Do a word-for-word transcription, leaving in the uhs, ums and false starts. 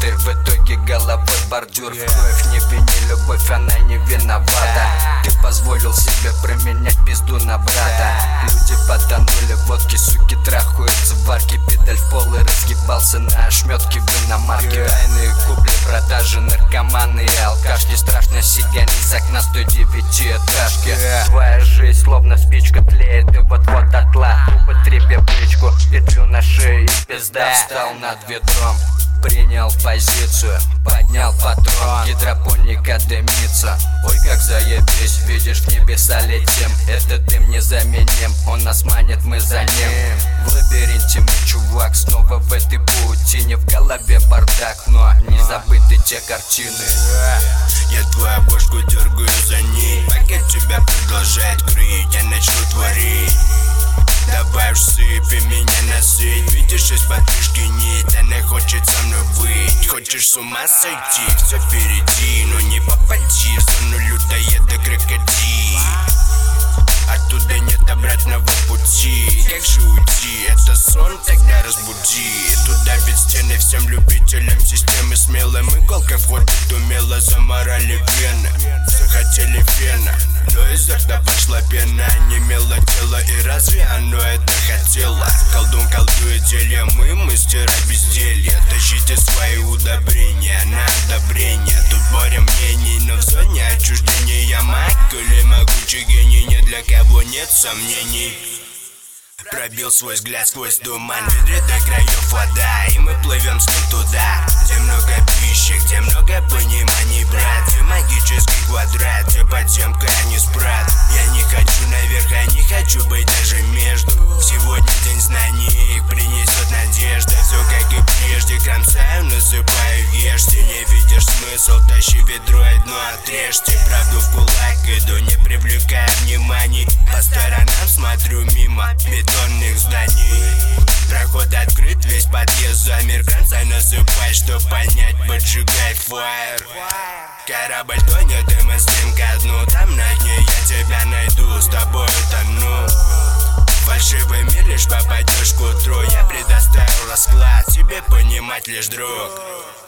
Ты в итоге головой бордюр. В кровь не вини любовь, она не виновата. Ты позволил себе променять пизду на брата. Люди потонули в водке, суки трахаются в арке. Педаль в пол и разгибался на ошметке в иномарке. Тайные купли-продажи, наркоманы и алкашки. Страшно сидя из окна сто девятиэтажки. Твоя жизнь словно спичка тлеет и вот-вот дотла. Употреби бричку, петлю на шее и пизда. Встал над ведром, принял позицию, поднял патрон, гидропоника дымится. Ой, как заебись, видишь, в небеса летим. Это дым незаменим, он нас манит, мы за ним. В лабиринте мы, чувак, снова в этой паутине. В голове бардак, но не забыты те картины. Я твою бошку дергаю за ней, пока тебя продолжает крыть, я начну творить. Давай уж сыпи меня насыть. Видишь, из подвижки нить, она хочет со мной быть. Хочешь с ума сойти, все впереди, но не попади в зону людоеда крокодил. Оттуда нет обратного пути. Как же уйти? Это сон, тогда разбуди. Туда ведь стены всем любителям системы смелым. Иголка входит умело, заморали вены. Захотели фена, но изо рта пошла пена. Немело тело, и разве оно это хотело? Колдун колдует зелье, мы мастера безделья. Тащите свои удобрения на одобрение. Тут борем мнений, но в зоне отчуждения. Маг или могучий гений, не для кого нет сомнений. Пробил свой взгляд сквозь туман, в ведре до краев вода, и мы плывем с ним туда, где много пищи, где много пониманий, брат. Где магический квадрат, где подземка, а не спрат. Я не хочу наверх, а не хочу быть даже между. Сегодня день знаний, их принесет надежда. Все как и прежде, кромсаю, насыпаю, ешьте. Не видишь смысл, тащи ведро и дно отрежьте. Правду в кулак иду, не привлекая вниманий. По сторонам смотрю мимо бетонных зданий. Проход открыт, весь подъезд замер. Конца насыпай, чтоб понять, поджигай фаер. Корабль тонет, и мы с ним ко дну. Там на дне я тебя найду, с тобой тону. Фальшивый мир, лишь попадешь к утру. Я предоставил расклад, тебе понимать лишь друг.